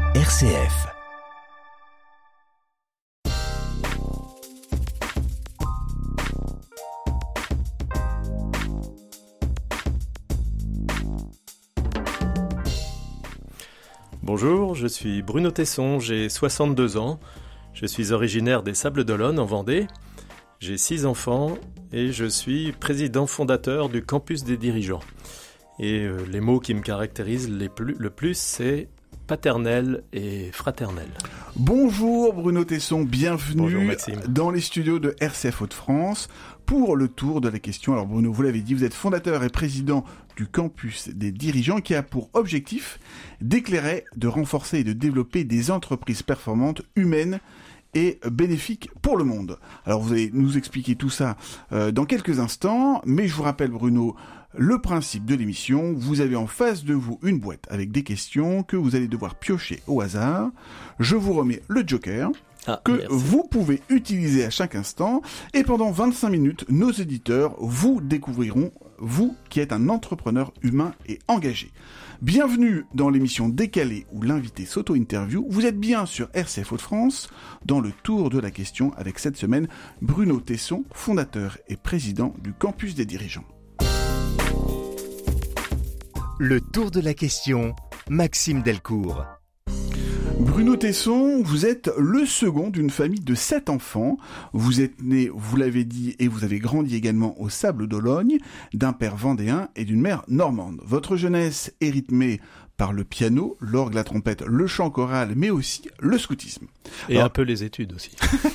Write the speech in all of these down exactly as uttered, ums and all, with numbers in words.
R C F. Bonjour, je suis Bruno Tesson, j'ai soixante-deux ans. Je suis originaire des Sables d'Olonne en Vendée. J'ai six enfants et je suis président fondateur du Campus des dirigeants. Et euh, les mots qui me caractérisent les plus, le plus, c'est paternel et fraternel. Bonjour Bruno Tesson, bienvenue Bonjour Maxime. Dans les studios de R C F Hauts-de-France pour le tour de la question. Alors Bruno, vous l'avez dit, vous êtes fondateur et président du Campus des dirigeants qui a pour objectif d'éclairer, de renforcer et de développer des entreprises performantes, humaines et bénéfiques pour le monde. Alors vous allez nous expliquer tout ça euh, dans quelques instants, mais je vous rappelle Bruno, le principe de l'émission, vous avez en face de vous une boîte avec des questions que vous allez devoir piocher au hasard. Je vous remets le joker Ah, que merci. vous pouvez utiliser à chaque instant et pendant vingt-cinq minutes, nos éditeurs vous découvriront, vous qui êtes un entrepreneur humain et engagé. Bienvenue dans l'émission Décalée où l'invité s'auto-interview. Vous êtes bien sur R C F Hauts-de-France dans le tour de la question avec cette semaine Bruno Tesson, fondateur et président du Campus des dirigeants. Le tour de la question, Maxime Delcourt. Bruno Tesson, vous êtes le second d'une famille de sept enfants. Vous êtes né, vous l'avez dit, et vous avez grandi également aux Sables d'Olonne, d'un père vendéen et d'une mère normande. Votre jeunesse est rythmée par le piano, l'orgue, la trompette, le chant choral, mais aussi le scoutisme. Et Alors, un peu les études aussi.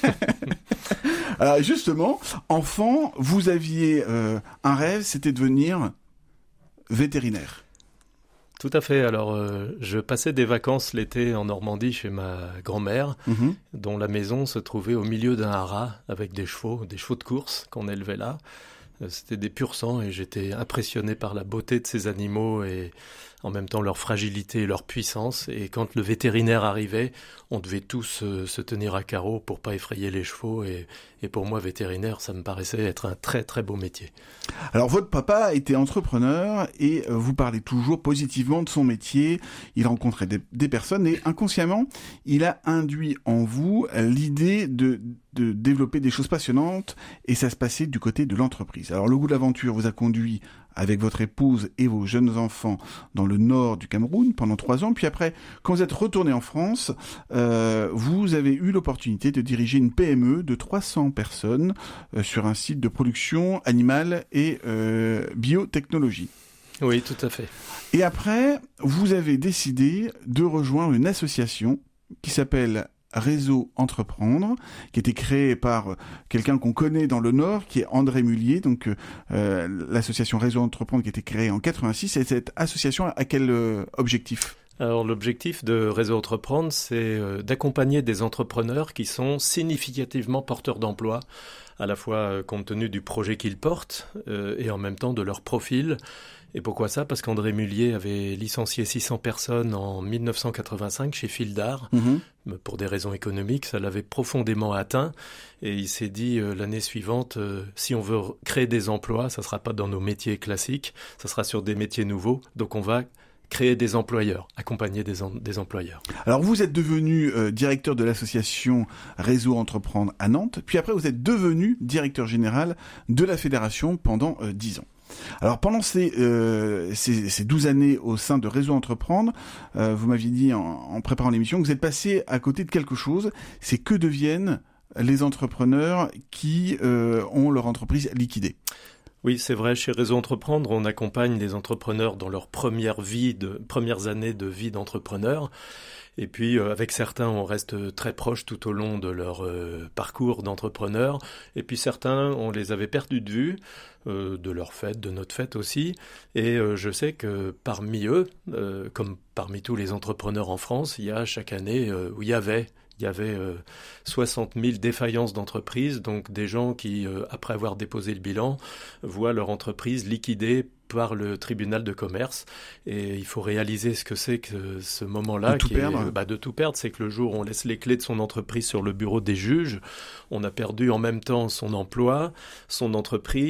Alors justement, enfant, vous aviez euh, un rêve, c'était de devenir vétérinaire. Tout à fait. Alors, euh, je passais des vacances l'été en Normandie chez ma grand-mère, Mmh. dont la maison se trouvait au milieu d'un haras avec des chevaux, des chevaux de course qu'on élevait là. Euh, C'était des pur sang et j'étais impressionné par la beauté de ces animaux et en même temps leur fragilité et leur puissance. Et quand le vétérinaire arrivait, on devait tous euh, se tenir à carreau pour pas effrayer les chevaux. Et, et pour moi, vétérinaire, ça me paraissait être un très très beau métier. Alors votre papa était entrepreneur et euh, vous parlez toujours positivement de son métier. Il rencontrait des, des personnes et inconsciemment, il a induit en vous euh, l'idée de, de développer des choses passionnantes et ça se passait du côté de l'entreprise. Alors le goût de l'aventure vous a conduit avec votre épouse et vos jeunes enfants dans le nord du Cameroun pendant trois ans. Puis après, quand vous êtes retourné en France, euh, vous avez eu l'opportunité de diriger une P M E de trois cents personnes euh, sur un site de production animale et euh, biotechnologie. Oui, tout à fait. Et après, vous avez décidé de rejoindre une association qui s'appelle Réseau Entreprendre, qui a été créé par quelqu'un qu'on connaît dans le Nord, qui est André Mullier, donc euh, l'association Réseau Entreprendre qui a été créée en quatre-vingt-six. Et cette association a quel euh, objectif ? Alors l'objectif de Réseau Entreprendre, c'est euh, d'accompagner des entrepreneurs qui sont significativement porteurs d'emploi, à la fois euh, compte tenu du projet qu'ils portent euh, et en même temps de leur profil. Et pourquoi ça ? Parce qu'André Mullier avait licencié six cents personnes en dix-neuf cent quatre-vingt-cinq chez Fildar. Mmh. Pour des raisons économiques, ça l'avait profondément atteint. Et il s'est dit euh, l'année suivante, euh, si on veut créer des emplois, ça ne sera pas dans nos métiers classiques, ça sera sur des métiers nouveaux. Donc on va créer des employeurs, accompagner des, en- des employeurs. Alors vous êtes devenu euh, directeur de l'association Réseau Entreprendre à Nantes, puis après vous êtes devenu directeur général de la fédération pendant euh, dix ans. Alors pendant ces, euh, ces, ces douze années au sein de Réseau Entreprendre, euh, vous m'aviez dit en, en préparant l'émission que vous êtes passé à côté de quelque chose, c'est que deviennent les entrepreneurs qui euh, ont leur entreprise liquidée. Oui, c'est vrai, chez Réseau Entreprendre, on accompagne les entrepreneurs dans leur première vie de, premières années de vie d'entrepreneur. Et puis, euh, avec certains, on reste très proche tout au long de leur euh, parcours d'entrepreneur. Et puis certains, on les avait perdus de vue, euh, de leur fête, de notre fête aussi. Et euh, je sais que parmi eux, euh, comme parmi tous les entrepreneurs en France, il y a chaque année, euh, où il y avait... Il y avait euh, soixante mille défaillances d'entreprises, donc des gens qui, euh, après avoir déposé le bilan, voient leur entreprise liquidée par le tribunal de commerce. Et il faut réaliser ce que c'est que ce moment-là. De tout qui perdre. est, bah, de tout perdre, c'est que le jour où on laisse les clés de son entreprise sur le bureau des juges, on a perdu en même temps son emploi, son entreprise,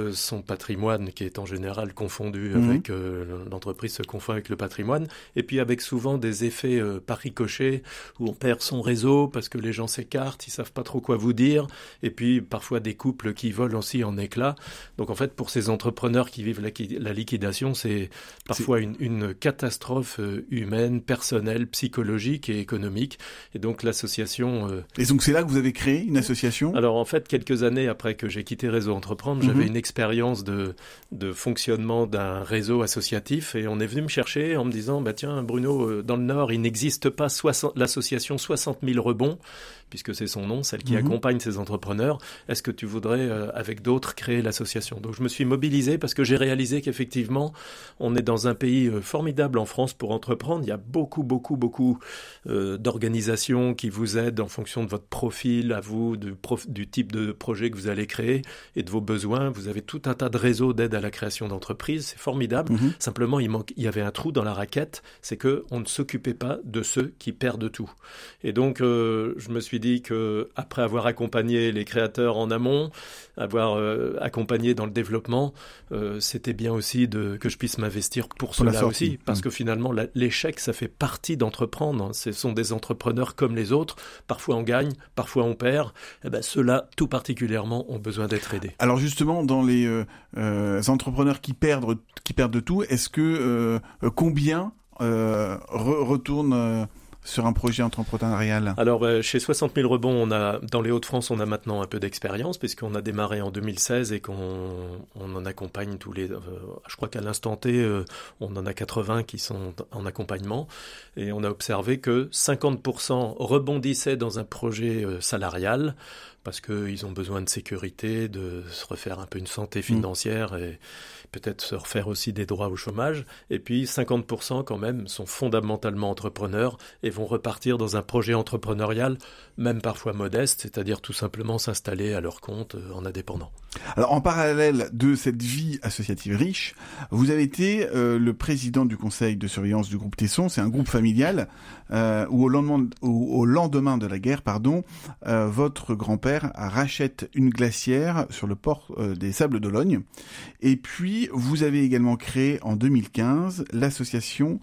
euh, son patrimoine qui est en général confondu mmh. avec euh, l'entreprise se confond avec le patrimoine, et puis avec souvent des effets euh, par ricochet où on perd son réseau parce que les gens s'écartent, ils savent pas trop quoi vous dire, et puis parfois des couples qui volent aussi en éclats. Donc en fait, pour ces entrepreneurs qui vivent la, la liquidation, c'est parfois c'est... Une, une catastrophe euh, humaine, personnelle, psychologique et économique. Et donc l'association... Euh... Et donc c'est là que vous avez créé une association ? Alors en fait, quelques années après que j'ai quitté Réseau Entreprendre, mmh. j'avais une expérience de, de fonctionnement d'un réseau associatif, et on est venu me chercher en me disant bah tiens Bruno, dans le Nord il n'existe pas soixante, l'association soixante mille rebonds, puisque c'est son nom, celle qui mmh. accompagne ces entrepreneurs. Est-ce que tu voudrais euh, avec d'autres créer l'association ? Donc je me suis mobilisé parce que j'ai réalisé qu'effectivement on est dans un pays euh, formidable en France pour entreprendre. Il y a beaucoup beaucoup beaucoup euh, d'organisations qui vous aident en fonction de votre profil, à vous, du, prof, du type de projet que vous allez créer et de vos besoins. Vous avez tout un tas de réseaux d'aide à la création d'entreprises. C'est formidable. Mmh. Simplement, il, manque, il y avait un trou dans la raquette, c'est qu'on ne s'occupait pas de ceux qui perdent tout. Et donc, euh, je me suis dit qu'après avoir accompagné les créateurs en amont, avoir euh, accompagné dans le développement, euh, c'était bien aussi de, que je puisse m'investir pour, pour cela aussi. Parce mmh. que finalement, la, l'échec, ça fait partie d'entreprendre. Ce sont des entrepreneurs comme les autres. Parfois, on gagne, parfois, on perd. Eh ben, ceux-là, tout particulièrement, ont besoin d'être aidés. Alors justement, dans les euh, euh, entrepreneurs qui perdent, qui perdent tout, est-ce que euh, combien euh, re- retournent euh, sur un projet entrepreneurial ? Alors, euh, chez soixante mille rebonds, on a, dans les Hauts-de-France, on a maintenant un peu d'expérience, puisqu'on a démarré en deux mille seize et qu'on on en accompagne tous les... Euh, je crois qu'à l'instant T, euh, on en a quatre-vingts qui sont en accompagnement. Et on a observé que cinquante pour cent rebondissaient dans un projet euh, salarial, parce qu'ils ont besoin de sécurité, de se refaire un peu une santé financière mmh. et peut-être se refaire aussi des droits au chômage. Et puis cinquante pour cent quand même sont fondamentalement entrepreneurs et vont repartir dans un projet entrepreneurial, même parfois modeste, c'est-à-dire tout simplement s'installer à leur compte euh, en indépendant. Alors en parallèle de cette vie associative riche, vous avez été euh, le président du conseil de surveillance du groupe Tesson. C'est un groupe familial euh, où, au lendemain, où au lendemain de la guerre, pardon, euh, votre grand-père rachète une glacière sur le port euh, des Sables d'Olonne. Et puis vous avez également créé en deux mille quinze l'association,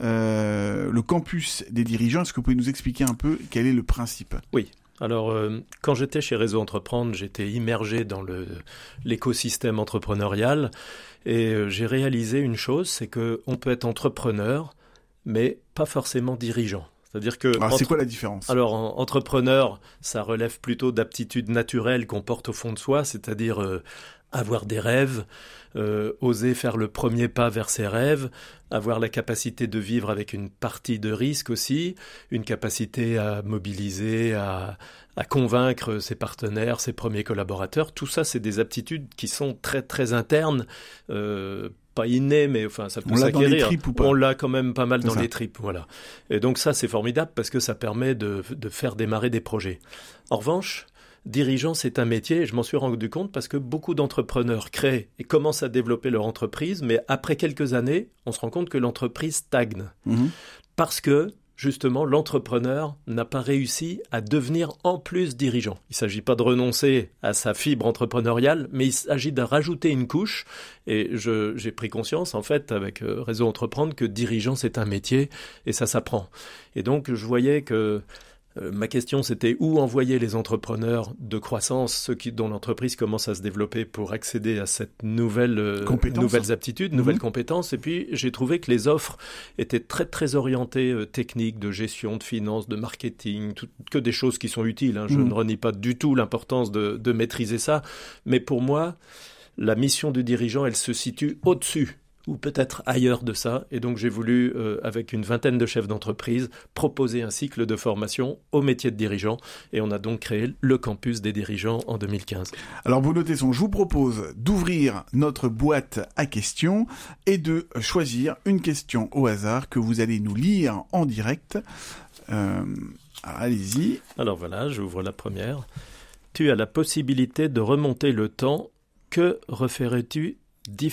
euh, le campus des dirigeants. Est-ce que vous pouvez nous expliquer un peu quel est le principe ? Oui. Alors, euh, quand j'étais chez Réseau Entreprendre, j'étais immergé dans le, l'écosystème entrepreneurial et euh, j'ai réalisé une chose, c'est qu'on peut être entrepreneur, mais pas forcément dirigeant. C'est-à-dire que... Alors, entre... c'est quoi la différence ? Alors, en, entrepreneur, ça relève plutôt d'aptitudes naturelles qu'on porte au fond de soi, c'est-à-dire euh, avoir des rêves, euh, oser faire le premier pas vers ses rêves, avoir la capacité de vivre avec une partie de risque aussi, une capacité à mobiliser, à, à convaincre ses partenaires, ses premiers collaborateurs. Tout ça, c'est des aptitudes qui sont très, très internes, euh, pas inné, mais enfin ça peut on s'acquérir. L'a dans les tripes ou pas ? On l'a quand même pas mal c'est dans ça. les tripes, voilà. Et donc ça, c'est formidable parce que ça permet de, de faire démarrer des projets. En revanche, dirigeant, c'est un métier, et je m'en suis rendu compte parce que beaucoup d'entrepreneurs créent et commencent à développer leur entreprise, mais après quelques années, on se rend compte que l'entreprise stagne. Mmh. Parce que justement, l'entrepreneur n'a pas réussi à devenir en plus dirigeant. Il ne s'agit pas de renoncer à sa fibre entrepreneuriale, mais il s'agit de rajouter une couche. Et je, j'ai pris conscience, en fait, avec Réseau Entreprendre, que dirigeant, c'est un métier et ça s'apprend. Et donc, je voyais que Euh, ma question, c'était où envoyer les entrepreneurs de croissance, ceux qui, dont l'entreprise commence à se développer pour accéder à cette nouvelle, euh, nouvelles aptitudes, mmh. nouvelles compétences. Et puis, j'ai trouvé que les offres étaient très, très orientées euh, techniques, de gestion, de finance, de marketing, tout, que des choses qui sont utiles. Hein. Je mmh. ne renie pas du tout l'importance de, de maîtriser ça. Mais pour moi, la mission du dirigeant, elle se situe au-dessus ou peut-être ailleurs de ça. Et donc, j'ai voulu, euh, avec une vingtaine de chefs d'entreprise, proposer un cycle de formation au métier de dirigeant. Et on a donc créé le campus des dirigeants en deux mille quinze. Alors, Bruno Tesson, je vous propose d'ouvrir notre boîte à questions et de choisir une question au hasard que vous allez nous lire en direct. Euh, allez-y. Alors voilà, j'ouvre la première. Tu as la possibilité de remonter le temps. Que referais-tu différemment ?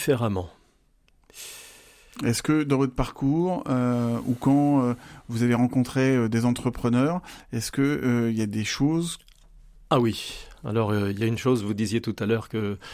Est-ce que dans votre parcours euh, ou quand euh, vous avez rencontré euh, des entrepreneurs, est-ce que il euh, y a des choses ? Ah oui. Alors il euh, y a une chose, vous disiez tout à l'heure que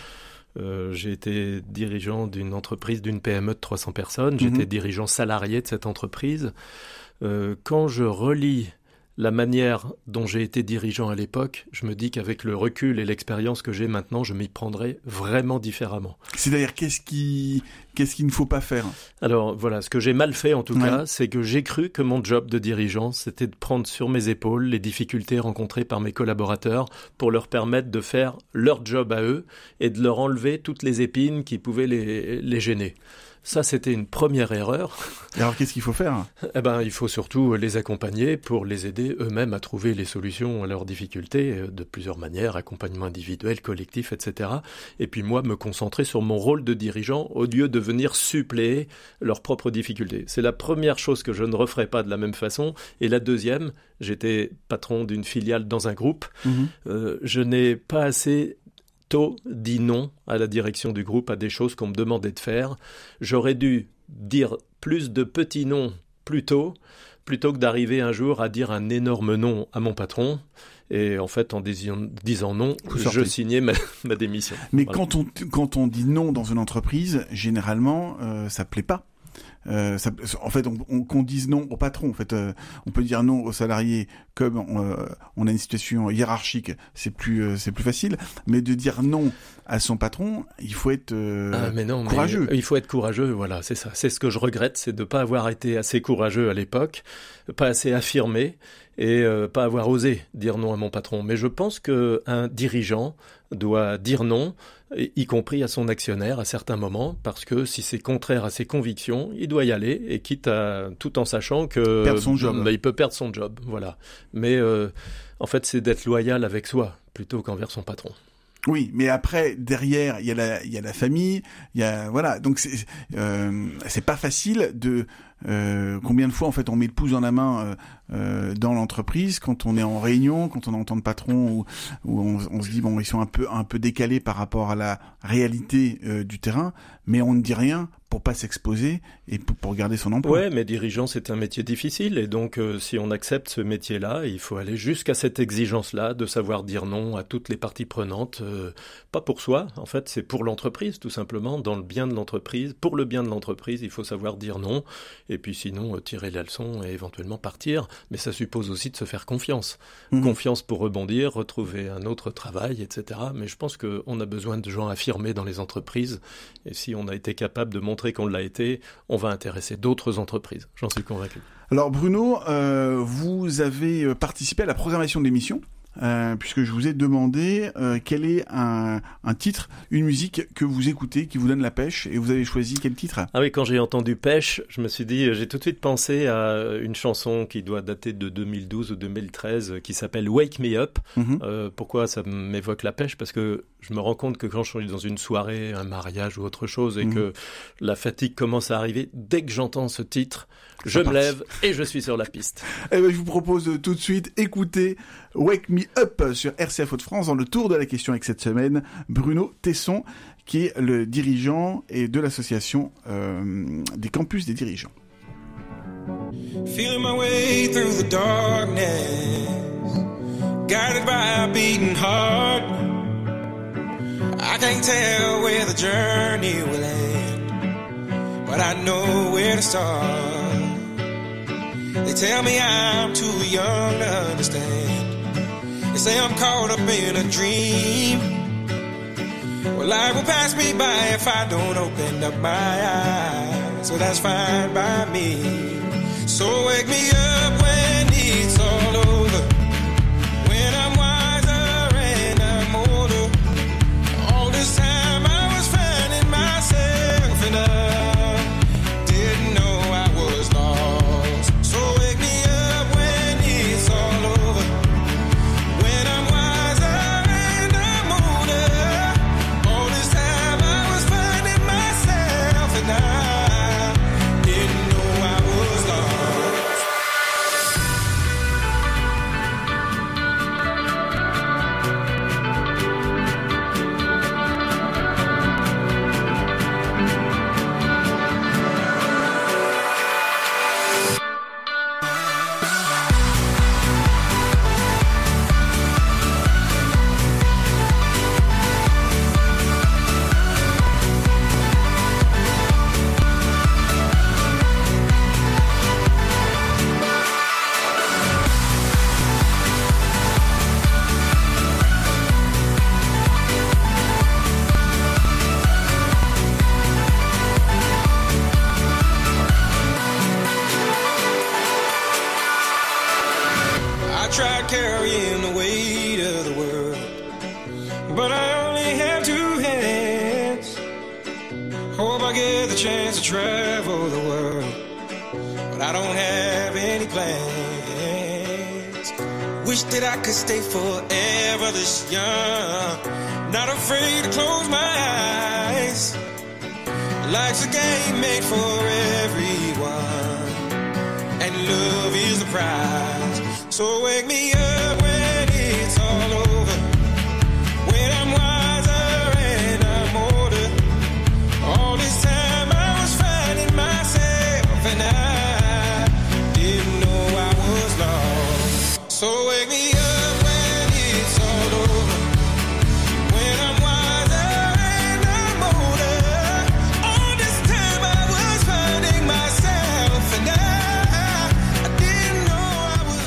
Euh, j'ai été dirigeant d'une entreprise, d'une P M E de trois cents personnes. J'étais mmh. dirigeant salarié de cette entreprise. Euh, quand je relis la manière dont j'ai été dirigeant à l'époque, je me dis qu'avec le recul et l'expérience que j'ai maintenant, je m'y prendrai vraiment différemment. C'est-à-dire, qu'est-ce qui, qu'est-ce qu'il ne faut pas faire ? Alors voilà, ce que j'ai mal fait en tout ouais. cas, c'est que j'ai cru que mon job de dirigeant, c'était de prendre sur mes épaules les difficultés rencontrées par mes collaborateurs pour leur permettre de faire leur job à eux et de leur enlever toutes les épines qui pouvaient les, les gêner. Ça, c'était une première erreur. Et alors, qu'est-ce qu'il faut faire ? Eh ben, il faut surtout les accompagner pour les aider eux-mêmes à trouver les solutions à leurs difficultés de plusieurs manières, accompagnement individuel, collectif, et cetera. Et puis moi, me concentrer sur mon rôle de dirigeant au lieu de venir suppléer leurs propres difficultés. C'est la première chose que je ne referai pas de la même façon. Et la deuxième, j'étais patron d'une filiale dans un groupe. Mmh. Euh, je n'ai pas assez... tôt dit non à la direction du groupe, à des choses qu'on me demandait de faire. J'aurais dû dire plus de petits noms plus tôt, plutôt que d'arriver un jour à dire un énorme non à mon patron. Et en fait, en disant, disant non, je signais ma, ma démission. Mais voilà. quand on, quand on dit non dans une entreprise, généralement, euh, ça plaît pas. Euh, ça, en fait, on, on, qu'on dise non au patron. En fait, euh, on peut dire non aux salariés comme on, euh, on a une situation hiérarchique, c'est plus, euh, c'est plus facile. Mais de dire non à son patron, il faut être euh, ah, mais non, courageux. Mais il faut être courageux, voilà, c'est ça. C'est ce que je regrette, c'est de ne pas avoir été assez courageux à l'époque, pas assez affirmé et euh, pas avoir osé dire non à mon patron. Mais je pense qu'un dirigeant doit dire non, y compris à son actionnaire à certains moments, parce que si c'est contraire à ses convictions, il doit y aller, et quitte à, tout en sachant que perdre son job. Bah, il peut perdre son job, voilà. Mais euh, en fait, c'est d'être loyal avec soi plutôt qu'envers son patron. Oui, mais après derrière il y a la il y a la famille, il y a voilà, donc c'est euh, c'est pas facile de euh, combien de fois en fait on met le pouce dans la main euh, euh, dans l'entreprise quand on est en réunion, quand on entend le patron ou où on, on se dit bon ils sont un peu un peu décalés par rapport à la réalité euh, du terrain, mais on ne dit rien pour pas s'exposer et pour, pour garder son emploi. Ouais, mais dirigeant c'est un métier difficile et donc euh, si on accepte ce métier-là, il faut aller jusqu'à cette exigence-là de savoir dire non à toutes les parties prenantes, euh, pas pour soi, en fait c'est pour l'entreprise tout simplement, dans le bien de l'entreprise, pour le bien de l'entreprise, il faut savoir dire non et puis sinon euh, tirer la leçon et éventuellement partir, mais ça suppose aussi de se faire confiance, mmh. confiance pour rebondir, retrouver un autre travail, et cetera. Mais je pense qu'on a besoin de gens affirmés dans les entreprises et si on a été capable de montrer qu'on l'a été, on va intéresser d'autres entreprises. J'en suis convaincu. Alors Bruno, euh, vous avez participé à la programmation de l'émission, euh, puisque je vous ai demandé euh, quel est un, un titre, une musique que vous écoutez, qui vous donne la pêche, et vous avez choisi quel titre ? Ah oui, quand j'ai entendu pêche, je me suis dit, j'ai tout de suite pensé à une chanson qui doit dater de deux mille douze ou deux mille treize, qui s'appelle Wake Me Up. Mm-hmm. Euh, pourquoi ça m'évoque la pêche ? Parce que je me rends compte que quand je suis dans une soirée, un mariage ou autre chose, et mmh. que la fatigue commence à arriver, dès que j'entends ce titre, je me lève et je suis sur la piste. Eh ben, je vous propose tout de suite écouter Wake Me Up sur R C F Hauts-de-France dans le tour de la question avec cette semaine Bruno Tesson, qui est le dirigeant et de l'association euh, des campus des dirigeants. Feeling my way through the darkness, guided by a beating heart. I can't tell where the journey will end, but I know where to start. They tell me I'm too young to understand. They say I'm caught up in a dream. Well, life will pass me by if I don't open up my eyes. So that's fine by me. So wake me up when it's all over, when I'm wiser and I'm older. All this time I was finding myself and I didn't know I was lost. So wake me up when it's all over, when I'm wiser and I'm older. All this time I was finding myself and I didn't know I was lost. carrying the weight of the world. But I only have two hands. Hope I get the chance to travel the world. But I don't have any plans. Wish that I could stay forever this young. Not afraid to close my eyes. Life's a game made for everyone, and love is the prize. So wake me up when it's all over, when I'm wiser and I'm older. All this time I was finding myself, and I didn't know I was lost. So wake me up when it's all over, when I'm wiser and I'm older. All this time I was finding myself, and I, I didn't know I was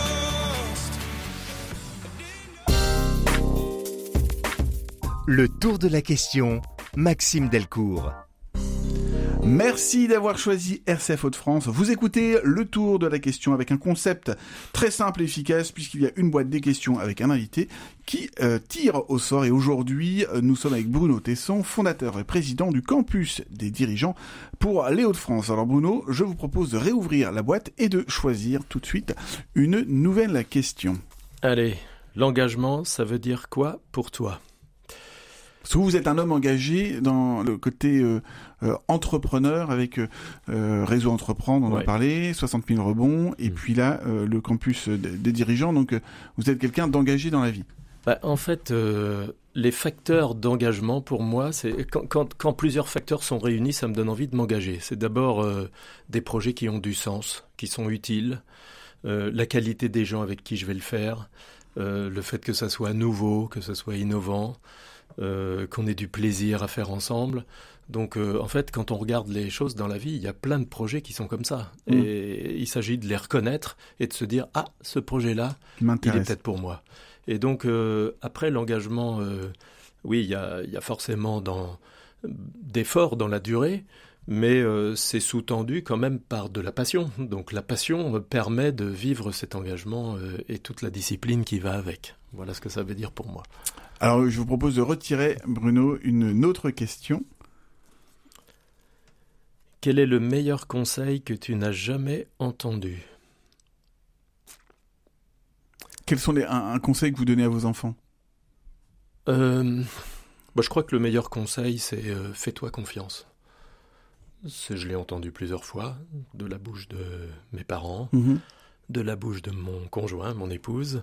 lost. Le tour de la question, Maxime Delcourt. Merci d'avoir choisi R C F Hauts-de-France. Vous écoutez le tour de la question avec un concept très simple et efficace puisqu'il y a une boîte des questions avec un invité qui euh, tire au sort. Et aujourd'hui, euh, nous sommes avec Bruno Tesson, fondateur et président du campus des dirigeants pour les Hauts-de-France. Alors Bruno, je vous propose de réouvrir la boîte et de choisir tout de suite une nouvelle question. Allez, l'engagement, ça veut dire quoi pour toi ? Parce que vous êtes un homme engagé dans le côté euh, euh, entrepreneur avec euh, Réseau Entreprendre, on en a parlé, soixante mille rebonds, et mmh. puis là, euh, le campus des, des dirigeants. Donc, euh, vous êtes quelqu'un d'engagé dans la vie. Bah, en fait, euh, les facteurs d'engagement, pour moi, c'est quand, quand, quand plusieurs facteurs sont réunis, ça me donne envie de m'engager. C'est d'abord euh, des projets qui ont du sens, qui sont utiles, euh, la qualité des gens avec qui je vais le faire, euh, le fait que ça soit nouveau, que ça soit innovant, Euh, qu'on ait du plaisir à faire ensemble. Donc, euh, en fait, quand on regarde les choses dans la vie, il y a plein de projets qui sont comme ça. Mmh. Et il s'agit de les reconnaître et de se dire « Ah, ce projet-là, il est peut-être pour moi ». Et donc, euh, après l'engagement, euh, oui, il y a, il y a forcément dans, d'efforts dans la durée, mais euh, c'est sous-tendu quand même par de la passion. Donc, la passion permet de vivre cet engagement euh, et toute la discipline qui va avec. Voilà ce que ça veut dire pour moi. Alors, je vous propose de retirer, Bruno, une autre question. Quel est le meilleur conseil que tu n'as jamais entendu ? Quels sont les un, un conseil que vous donnez à vos enfants ? euh, bah, Je crois que le meilleur conseil, c'est euh, « fais-toi confiance ». Je l'ai entendu plusieurs fois, de la bouche de mes parents, mmh. de la bouche de mon conjoint, mon épouse.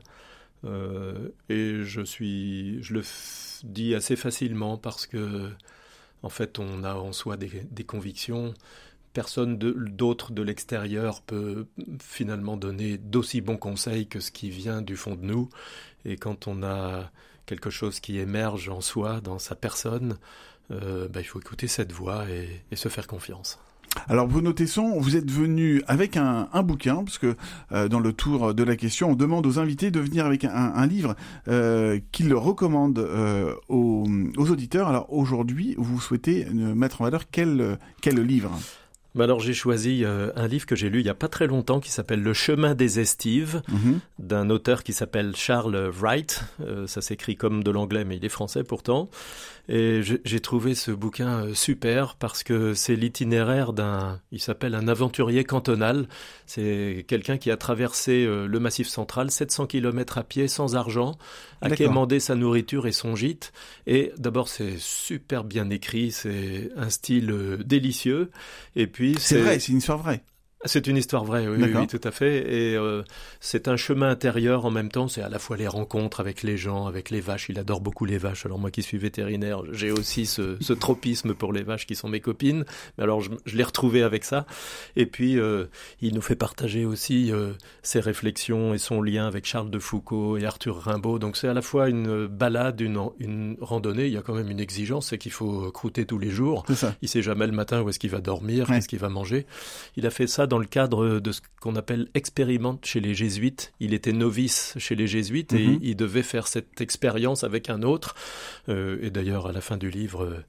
Euh, et je suis, je le f- dis assez facilement parce que, en fait, on a en soi des, des convictions. Personne de, d'autre de l'extérieur peut finalement donner d'aussi bons conseils que ce qui vient du fond de nous. Et quand on a quelque chose qui émerge en soi, dans sa personne, euh, bah, il faut écouter cette voix et, et se faire confiance. Alors Bruno Tesson, vous êtes venu avec un, un bouquin, parce que euh, dans le tour de la question, on demande aux invités de venir avec un, un livre euh, qu'ils recommandent euh, aux, aux auditeurs. Alors aujourd'hui, vous souhaitez mettre en valeur quel, quel livre ? Bah alors j'ai choisi euh, un livre que j'ai lu il y a pas très longtemps qui s'appelle Le chemin des estives, mmh. d'un auteur qui s'appelle Charles Wright. Euh, ça s'écrit comme de l'anglais, mais il est français pourtant. Et j'ai, j'ai trouvé ce bouquin euh, super parce que c'est l'itinéraire d'un, il s'appelle un aventurier cantonal. C'est quelqu'un qui a traversé euh, le Massif central, sept cents kilomètres à pied, sans argent, a quémandé sa nourriture et son gîte. Et d'abord c'est super bien écrit, c'est un style euh, délicieux. Et puis c'est, c'est vrai, c'est une histoire vraie. C'est une histoire vraie, oui, oui, oui, tout à fait. Et euh, c'est un chemin intérieur en même temps. C'est à la fois les rencontres avec les gens, avec les vaches. Il adore beaucoup les vaches. Alors moi qui suis vétérinaire, j'ai aussi ce, ce tropisme pour les vaches qui sont mes copines. Mais alors je, je l'ai retrouvé avec ça. Et puis euh, il nous fait partager aussi euh, ses réflexions et son lien avec Charles de Foucault et Arthur Rimbaud. Donc c'est à la fois une balade, une, une randonnée. Il y a quand même une exigence, c'est qu'il faut croûter tous les jours. C'est ça. Il sait jamais le matin où est-ce qu'il va dormir, ouais. qu'est-ce qu'il va manger. Il a fait ça dans le cadre de ce qu'on appelle expérimente chez les jésuites. Il était novice chez les jésuites et mm-hmm. il devait faire cette expérience avec un autre. Euh, et d'ailleurs, à la fin du livre,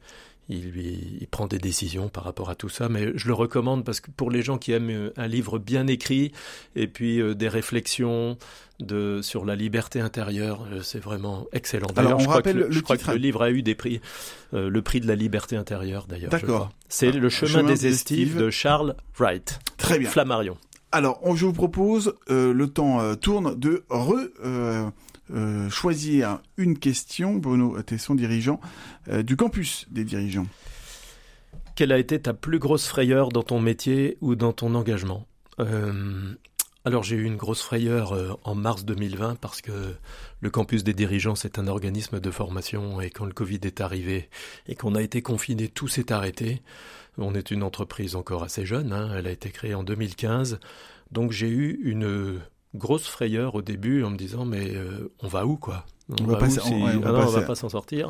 il, lui, il prend des décisions par rapport à tout ça. Mais je le recommande parce que pour les gens qui aiment un livre bien écrit et puis euh, des réflexions de, sur la liberté intérieure, euh, c'est vraiment excellent. D'ailleurs, Alors, on je crois, rappelle que, le, le je crois titre. que le livre a eu des prix, euh, le prix de la liberté intérieure d'ailleurs. D'accord. C'est Ah, Le chemin, chemin des des estives estives de Charles Wright. Très bien. Flammarion. Alors, on- je vous propose, euh, le temps euh, tourne, de re... Euh, euh, choisir une question, Bruno Tesson, dirigeant euh, du campus des dirigeants. Quelle a été ta plus grosse frayeur dans ton métier ou dans ton engagement ? euh, Alors j'ai eu une grosse frayeur euh, en mars deux mille vingt parce que le campus des dirigeants c'est un organisme de formation et quand le Covid est arrivé et qu'on a été confinés, tout s'est arrêté. On est une entreprise encore assez jeune, hein, elle a été créée en deux mille quinze, donc j'ai eu une grosse frayeur au début en me disant mais euh, on va où quoi ? On, On va va passer- où si- on- ouais, on va Ah non, on passer- va pas s'en sortir.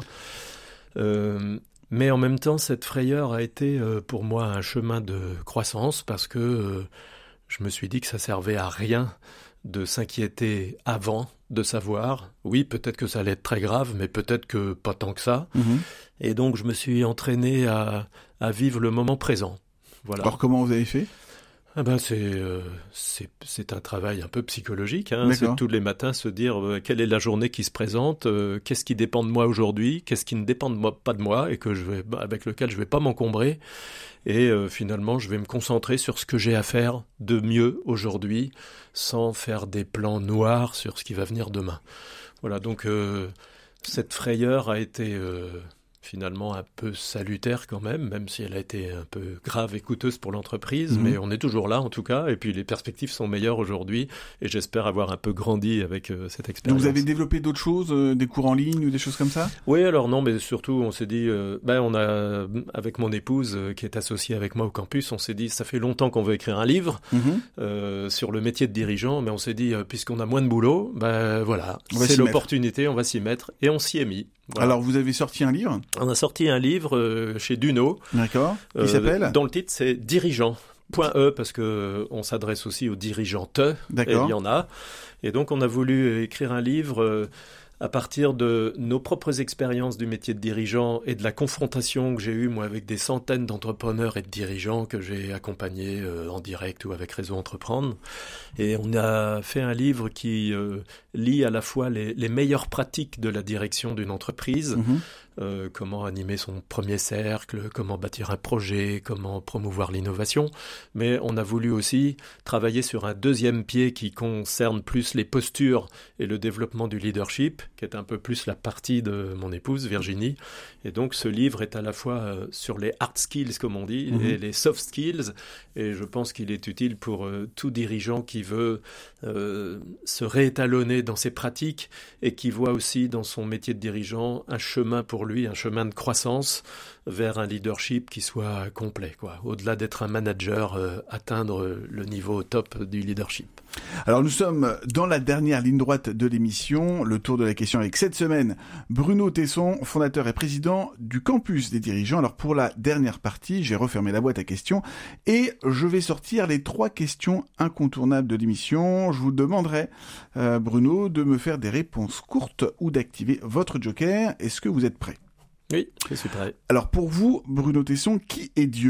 Euh, mais en même temps, cette frayeur a été euh, pour moi un chemin de croissance parce que euh, je me suis dit que ça servait à rien de s'inquiéter avant de savoir. Oui, peut-être que ça allait être très grave, mais peut-être que pas tant que ça. Mhm. Et donc, je me suis entraîné à, à vivre le moment présent. Voilà. Alors, comment vous avez fait ? Ah ben c'est, euh, c'est c'est un travail un peu psychologique. Hein. D'accord. C'est tous les matins se dire euh, quelle est la journée qui se présente, euh, qu'est-ce qui dépend de moi aujourd'hui, qu'est-ce qui ne dépend de moi, pas de moi et que je vais bah, avec lequel je vais pas m'encombrer. Et euh, finalement, je vais me concentrer sur ce que j'ai à faire de mieux aujourd'hui, sans faire des plans noirs sur ce qui va venir demain. Voilà. Donc euh, cette frayeur a été euh, finalement un peu salutaire quand même, même si elle a été un peu grave et coûteuse pour l'entreprise, Mmh. mais on est toujours là en tout cas, et puis les perspectives sont meilleures aujourd'hui, et j'espère avoir un peu grandi avec euh, cette Donc, expérience. vous avez développé d'autres choses, euh, des cours en ligne ou des choses comme ça ? Oui, alors non, mais surtout on s'est dit, euh, ben on a, avec mon épouse euh, qui est associée avec moi au campus, on s'est dit, ça fait longtemps qu'on veut écrire un livre Mhm. euh, sur le métier de dirigeant, mais on s'est dit, euh, puisqu'on a moins de boulot, ben voilà, On va c'est s'y l'opportunité, on va s'y mettre, et on s'y est mis. Voilà. Alors, vous avez sorti un livre, On a sorti un livre euh, chez Duno, d'accord, qui euh, s'appelle dont le titre c'est Dirigeant. Point E parce que euh, on s'adresse aussi aux dirigeantes, et D'accord. il y en a. Et donc on a voulu écrire un livre euh, à partir de nos propres expériences du métier de dirigeant et de la confrontation que j'ai eue moi avec des centaines d'entrepreneurs et de dirigeants que j'ai accompagnés euh, en direct ou avec Réseau Entreprendre. Et on a fait un livre qui euh, lie à la fois les, les meilleures pratiques de la direction d'une entreprise, Mhm. euh, comment animer son premier cercle, comment bâtir un projet, comment promouvoir l'innovation. Mais on a voulu aussi travailler sur un deuxième pied qui concerne plus les postures et le développement du leadership, qui est un peu plus la partie de mon épouse, Virginie. Et donc ce livre est à la fois euh, sur les hard skills, comme on dit, Mhm. et les soft skills. Et je pense qu'il est utile pour euh, tout dirigeant qui veut euh, se réétalonner dans ses pratiques et qui voit aussi dans son métier de dirigeant un chemin pour lui, un chemin de croissance vers un leadership qui soit complet, quoi. Au-delà d'être un manager, euh, atteindre le niveau top du leadership. Alors, nous sommes dans la dernière ligne droite de l'émission, le tour de la question avec cette semaine Bruno Tesson, fondateur et président du campus des dirigeants. Alors, pour la dernière partie, j'ai refermé la boîte à questions et je vais sortir les trois questions incontournables de l'émission. Je vous demanderai, euh, Bruno, de me faire des réponses courtes ou d'activer votre joker. Est-ce que vous êtes prêt ? Oui, je suis prêt. Alors, pour vous, Bruno Tesson, qui est Dieu ?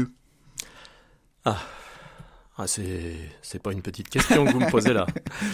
Ah, ah c'est, c'est pas une petite question que vous me posez là.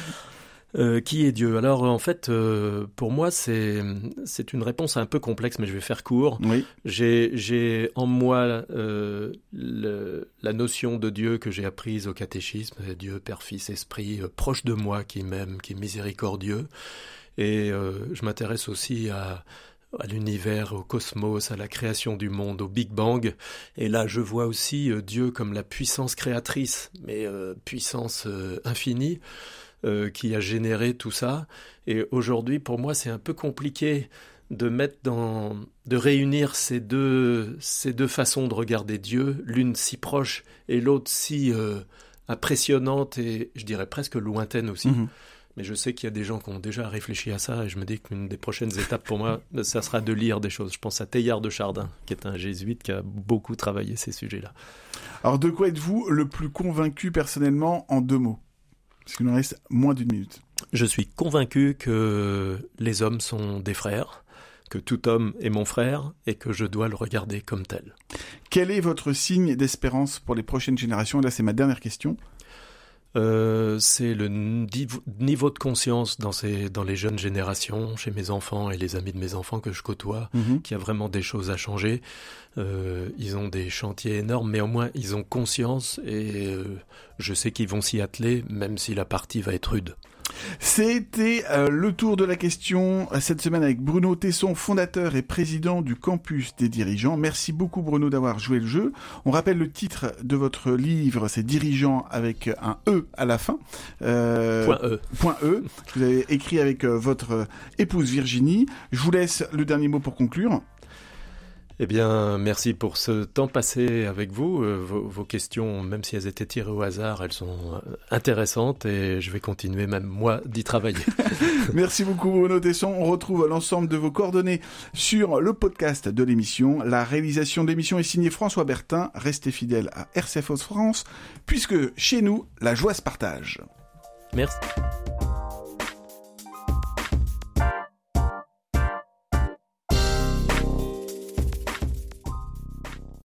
Euh, qui est Dieu ? Alors en fait, euh, pour moi, c'est c'est une réponse un peu complexe, mais je vais faire court. Oui. J'ai j'ai en moi euh, le, la notion de Dieu que j'ai apprise au catéchisme, Dieu, Père, Fils, Esprit, euh, proche de moi, qui m'aime, qui est miséricordieux. Et euh, je m'intéresse aussi à à l'univers, au cosmos, à la création du monde, au Big Bang. Et là, je vois aussi euh, Dieu comme la puissance créatrice, mais euh, puissance euh, infinie, euh, qui a généré tout ça. Et aujourd'hui, pour moi, c'est un peu compliqué de mettre dans, de réunir ces deux, ces deux façons de regarder Dieu, l'une si proche et l'autre si euh, impressionnante et, je dirais, presque lointaine aussi. Mhm. Mais je sais qu'il y a des gens qui ont déjà réfléchi à ça et je me dis qu'une des prochaines étapes pour moi, ça sera de lire des choses. Je pense à Teilhard de Chardin, qui est un jésuite qui a beaucoup travaillé ces sujets-là. Alors, de quoi êtes-vous le plus convaincu personnellement en deux mots ? Parce qu'il nous reste moins d'une minute. Je suis convaincu que les hommes sont des frères, que tout homme est mon frère et que je dois le regarder comme tel. Quel est votre signe d'espérance pour les prochaines générations ? Et là, c'est ma dernière question. Euh, c'est le niveau de conscience dans, ces, dans les jeunes générations, chez mes enfants et les amis de mes enfants que je côtoie, mmh. qu'il y a vraiment des choses à changer. Euh, ils ont des chantiers énormes, mais au moins ils ont conscience et euh, je sais qu'ils vont s'y atteler, même si la partie va être rude. C'était euh, le tour de la question cette semaine avec Bruno Tesson, fondateur et président du Campus des dirigeants. Merci beaucoup Bruno d'avoir joué le jeu. On rappelle le titre de votre livre, c'est Dirigeants avec un E à la fin. Euh, point E. Point E. Vous avez écrit avec euh, votre épouse Virginie. Je vous laisse le dernier mot pour conclure. Eh bien, merci pour ce temps passé avec vous. Euh, vos, vos questions, même si elles étaient tirées au hasard, elles sont intéressantes et je vais continuer même moi d'y travailler. Merci beaucoup Bruno Tesson. On retrouve l'ensemble de vos coordonnées sur le podcast de l'émission. La réalisation de l'émission est signée François Bertin. Restez fidèles à R C F France, puisque chez nous, la joie se partage. Merci.